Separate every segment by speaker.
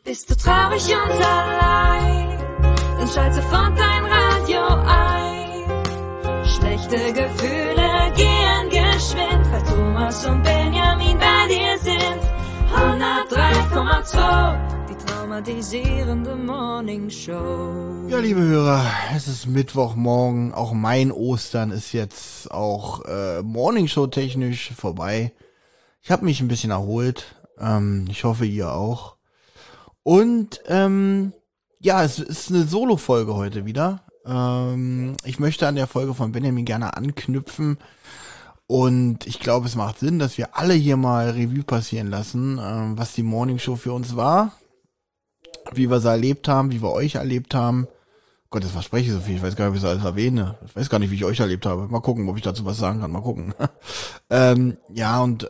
Speaker 1: Bist du traurig und allein, dann schalte sofort dein Radio ein. Schlechte Gefühle gehen geschwind, weil Thomas und Benjamin bei dir sind. 103,2, die traumatisierende Morning Show.
Speaker 2: Ja, liebe Hörer, es ist Mittwochmorgen, auch mein Ostern ist jetzt auch Morning Show technisch vorbei. Ich habe mich ein bisschen erholt, ich hoffe ihr auch. Und ja, es ist eine Solo-Folge heute wieder. Ich möchte an der Folge von Benjamin gerne anknüpfen. Und ich glaube, es macht Sinn, dass wir alle hier mal Revue passieren lassen, was die Morning Show für uns war. Wie wir sie erlebt haben, wie wir euch erlebt haben. Gott, das verspreche ich so viel. Ich weiß gar nicht, ob ich es alles erwähne. Ich weiß gar nicht, wie ich euch erlebt habe. Mal gucken, ob ich dazu was sagen kann. Mal gucken. Ja, und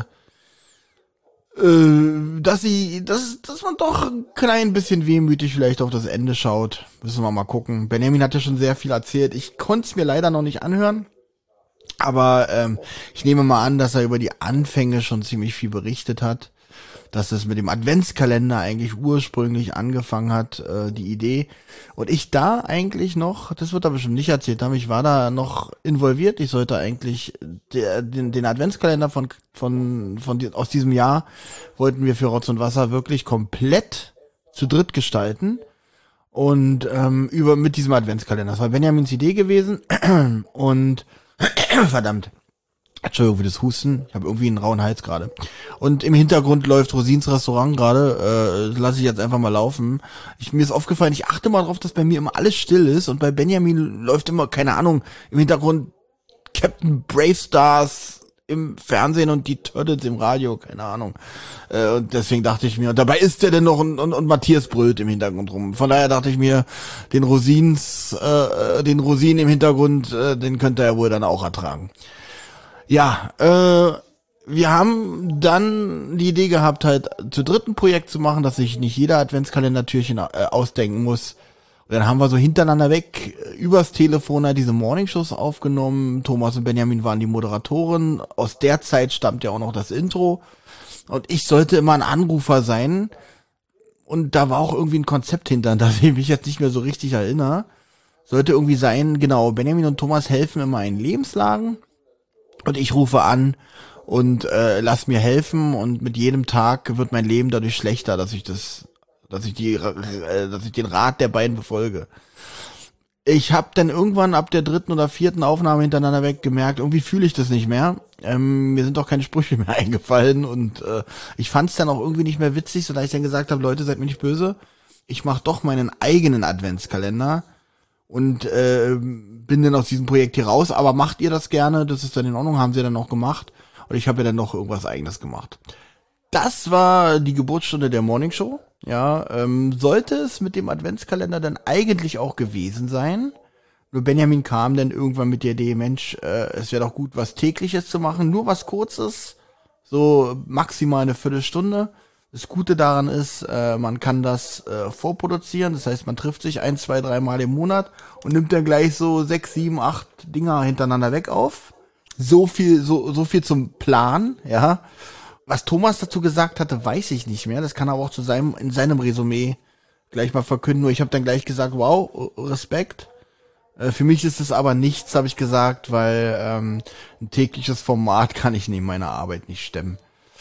Speaker 2: dass man doch ein klein bisschen wehmütig vielleicht auf das Ende schaut. Müssen wir mal gucken. Benjamin hat ja schon sehr viel erzählt. Ich konnte es mir leider noch nicht anhören. Aber ich nehme mal an, dass er über die Anfänge schon ziemlich viel berichtet hat. Dass es mit dem Adventskalender eigentlich ursprünglich angefangen hat, die Idee. Und ich da eigentlich noch, das wird er bestimmt nicht erzählt haben, ich war da noch involviert. Ich sollte eigentlich den Adventskalender aus diesem Jahr wollten wir für Rotz und Wasser wirklich komplett zu dritt gestalten. Und mit diesem Adventskalender. Das war Benjamins Idee gewesen. Und verdammt. Entschuldigung für das Husten. Ich habe irgendwie einen rauen Hals gerade. Und im Hintergrund läuft Rosins Restaurant gerade. Lasse ich jetzt einfach mal laufen. Mir ist aufgefallen, ich achte mal drauf, dass bei mir immer alles still ist. Und bei Benjamin läuft immer, keine Ahnung, im Hintergrund Captain Brave Stars im Fernsehen und die Turtles im Radio. Keine Ahnung. Und deswegen dachte ich mir, und dabei ist der denn noch und Matthias brüllt im Hintergrund rum. Von daher dachte ich mir, den Rosinen im Hintergrund, den könnte er wohl dann auch ertragen. Ja, wir haben dann die Idee gehabt, halt zu dritten Projekt zu machen, dass sich nicht jeder Adventskalender-Türchen ausdenken muss. Und dann haben wir so hintereinander weg übers Telefon halt diese Morningshows aufgenommen. Thomas und Benjamin waren die Moderatoren. Aus der Zeit stammt ja auch noch das Intro. Und ich sollte immer ein Anrufer sein. Und da war auch irgendwie ein Konzept hinter, an das ich mich jetzt nicht mehr so richtig erinnere. Sollte irgendwie sein, genau, Benjamin und Thomas helfen immer in Lebenslagen. Und ich rufe an und lass mir helfen und mit jedem Tag wird mein Leben dadurch schlechter, dass ich den Rat der beiden befolge. Ich habe dann irgendwann ab der dritten oder vierten Aufnahme hintereinander weg gemerkt, irgendwie fühle ich das nicht mehr. Mir sind doch keine Sprüche mehr eingefallen und ich fand es dann auch irgendwie nicht mehr witzig, sodass ich dann gesagt habe, Leute, seid mir nicht böse. Ich mache doch meinen eigenen Adventskalender. Und bin dann aus diesem Projekt hier raus, aber macht ihr das gerne, das ist dann in Ordnung, haben sie dann auch gemacht und ich habe ja dann noch irgendwas Eigenes gemacht. Das war die Geburtsstunde der Morning Show, ja, sollte es mit dem Adventskalender dann eigentlich auch gewesen sein, nur Benjamin kam dann irgendwann mit der Idee, Mensch, es wäre doch gut, was Tägliches zu machen, nur was Kurzes, so maximal eine Viertelstunde. Das Gute daran ist, man kann das vorproduzieren, das heißt, man trifft sich 1, 2, 3 Mal im Monat und nimmt dann gleich so 6, 7, 8 Dinger hintereinander weg auf. So viel zum Plan, ja. Was Thomas dazu gesagt hatte, weiß ich nicht mehr. Das kann er aber auch in seinem Resümee gleich mal verkünden. Nur ich habe dann gleich gesagt, wow, Respekt. Für mich ist es aber nichts, habe ich gesagt, weil ein tägliches Format kann ich neben meiner Arbeit nicht stemmen.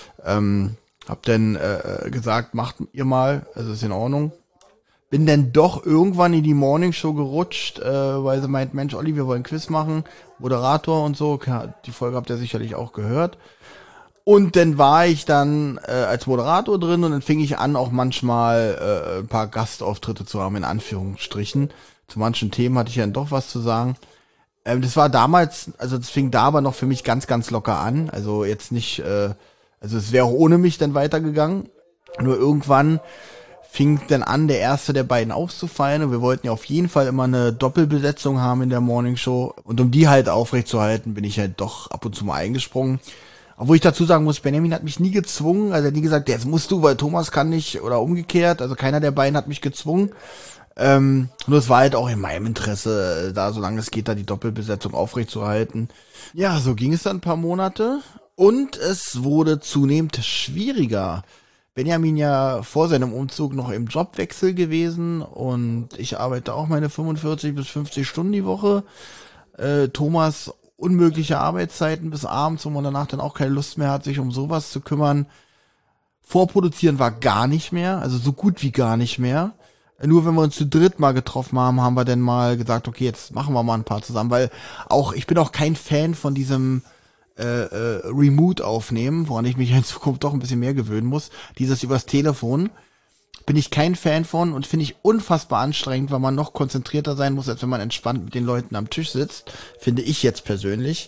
Speaker 2: Hab dann gesagt, macht ihr mal, also ist in Ordnung. Bin dann doch irgendwann in die Morningshow gerutscht, weil sie meint, Mensch, Olli, wir wollen Quiz machen, Moderator und so. Die Folge habt ihr sicherlich auch gehört. Und dann war ich dann als Moderator drin und dann fing ich an, auch manchmal ein paar Gastauftritte zu haben, in Anführungsstrichen. Zu manchen Themen hatte ich ja dann doch was zu sagen. Das war damals, also das fing da aber noch für mich ganz, ganz locker an. Also jetzt nicht... Also es wäre auch ohne mich dann weitergegangen. Nur irgendwann fing dann an, der erste der beiden auszufallen. Und wir wollten ja auf jeden Fall immer eine Doppelbesetzung haben in der Morning Show. Und um die halt aufrechtzuerhalten, bin ich halt doch ab und zu mal eingesprungen. Obwohl ich dazu sagen muss, Benjamin hat mich nie gezwungen. Also er hat nie gesagt, jetzt musst du, weil Thomas kann nicht. Oder umgekehrt. Also keiner der beiden hat mich gezwungen. Nur es war halt auch in meinem Interesse, da solange es geht, da die Doppelbesetzung aufrechtzuerhalten. Ja, so ging es dann ein paar Monate. Und es wurde zunehmend schwieriger, Benjamin ja vor seinem Umzug noch im Jobwechsel gewesen und ich arbeite auch meine 45 bis 50 Stunden die Woche. Thomas unmögliche Arbeitszeiten bis abends, wo man danach dann auch keine Lust mehr hat, sich um sowas zu kümmern. Vorproduzieren war gar nicht mehr, also so gut wie gar nicht mehr. Nur wenn wir uns zu dritt mal getroffen haben, haben wir dann mal gesagt, okay, jetzt machen wir mal ein paar zusammen, weil ich bin auch kein Fan von diesem Remote aufnehmen, woran ich mich in Zukunft doch ein bisschen mehr gewöhnen muss. Dieses übers Telefon bin ich kein Fan von und finde ich unfassbar anstrengend, weil man noch konzentrierter sein muss, als wenn man entspannt mit den Leuten am Tisch sitzt, finde ich jetzt persönlich.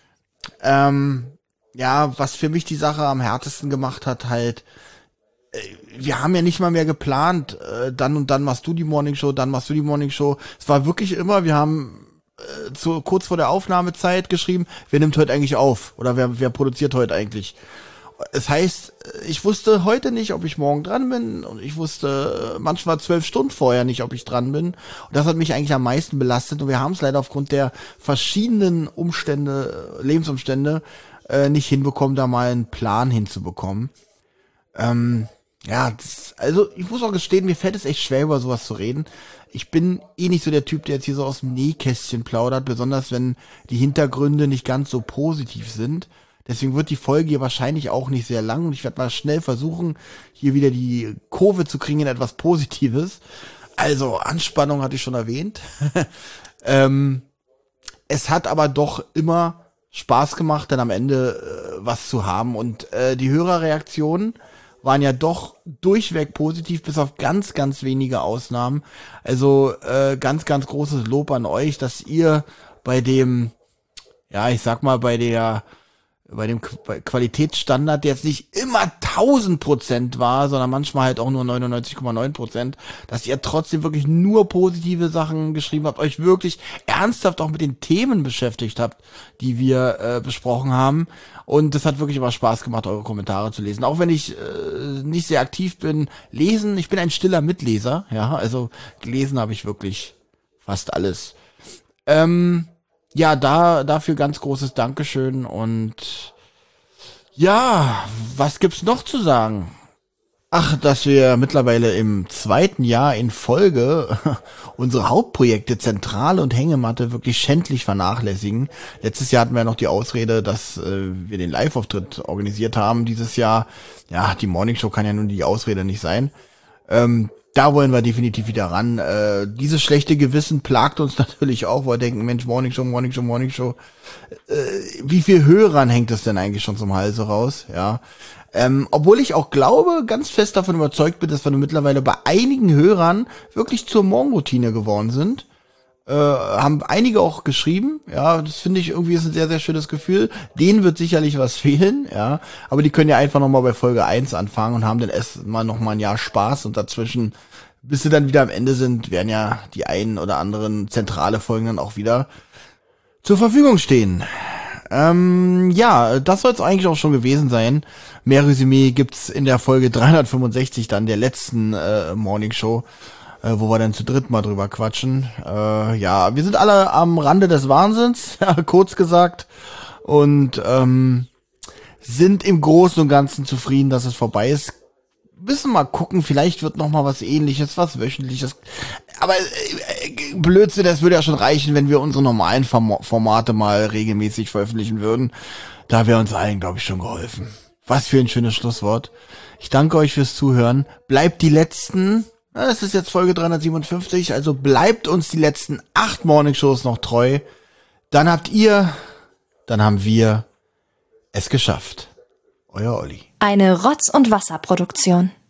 Speaker 2: Ja, was für mich die Sache am härtesten gemacht hat, halt, wir haben ja nicht mal mehr geplant, dann und dann machst du die Morningshow, dann machst du die Morningshow. Es war wirklich immer, wir haben kurz vor der Aufnahmezeit geschrieben, wer nimmt heute eigentlich auf? Oder wer produziert heute eigentlich? Es heißt, ich wusste heute nicht, ob ich morgen dran bin und ich wusste manchmal 12 Stunden vorher nicht, ob ich dran bin. Und das hat mich eigentlich am meisten belastet und wir haben es leider aufgrund der verschiedenen Lebensumstände nicht hinbekommen, da mal einen Plan hinzubekommen. Also ich muss auch gestehen, mir fällt es echt schwer, über sowas zu reden. Ich bin nicht so der Typ, der jetzt hier so aus dem Nähkästchen plaudert, besonders wenn die Hintergründe nicht ganz so positiv sind. Deswegen wird die Folge hier wahrscheinlich auch nicht sehr lang und ich werde mal schnell versuchen, hier wieder die Kurve zu kriegen in etwas Positives. Also, Anspannung hatte ich schon erwähnt. Es hat aber doch immer Spaß gemacht, dann am Ende was zu haben. Und die Hörerreaktionen waren ja doch durchweg positiv, bis auf ganz, ganz wenige Ausnahmen. Also ganz, ganz großes Lob an euch, dass ihr bei dem, ja, ich sag mal, bei dem Qualitätsstandard, der jetzt nicht immer 1000% war, sondern manchmal halt auch nur 99,9%, dass ihr trotzdem wirklich nur positive Sachen geschrieben habt, euch wirklich ernsthaft auch mit den Themen beschäftigt habt, die wir besprochen haben. Und das hat wirklich immer Spaß gemacht, eure Kommentare zu lesen. Auch wenn ich nicht sehr aktiv bin, ich bin ein stiller Mitleser, ja, also gelesen habe ich wirklich fast alles. Ja, dafür ganz großes Dankeschön und ja, was gibt's noch zu sagen? Ach, dass wir mittlerweile im 2. Jahr in Folge unsere Hauptprojekte Zentrale und Hängematte wirklich schändlich vernachlässigen. Letztes Jahr hatten wir noch die Ausrede, dass wir den Live-Auftritt organisiert haben. Dieses Jahr, ja, die Morningshow kann ja nun die Ausrede nicht sein. Da wollen wir definitiv wieder ran. Dieses schlechte Gewissen plagt uns natürlich auch, weil wir denken, Mensch, Morningshow. Wie viel Hörern hängt es denn eigentlich schon zum Halse raus? Ja. Obwohl ich auch glaube, ganz fest davon überzeugt bin, dass wir mittlerweile bei einigen Hörern wirklich zur Morgenroutine geworden sind. Haben einige auch geschrieben, ja, das finde ich irgendwie ist ein sehr, sehr schönes Gefühl. Denen wird sicherlich was fehlen, ja, aber die können ja einfach nochmal bei Folge 1 anfangen und haben dann erstmal nochmal ein Jahr Spaß und dazwischen, bis sie dann wieder am Ende sind, werden ja die einen oder anderen zentrale Folgen dann auch wieder zur Verfügung stehen. Ja, das soll es eigentlich auch schon gewesen sein. Mehr Resümee gibt's in der Folge 365 dann der letzten Morning Show, wo wir dann zu dritt mal drüber quatschen. Ja, wir sind alle am Rande des Wahnsinns, kurz gesagt, und sind im Großen und Ganzen zufrieden, dass es vorbei ist. Müssen mal gucken, vielleicht wird noch mal was Ähnliches, was Wöchentliches. Aber Blödsinn, das würde ja schon reichen, wenn wir unsere normalen Formate mal regelmäßig veröffentlichen würden. Da wäre uns allen, glaube ich, schon geholfen. Was für ein schönes Schlusswort. Ich danke euch fürs Zuhören. Bleibt die letzten... Das ist jetzt Folge 357, also bleibt uns die letzten 8 Morningshows noch treu. Dann haben wir es geschafft. Euer Olli.
Speaker 3: Eine Rotz- und Wasserproduktion.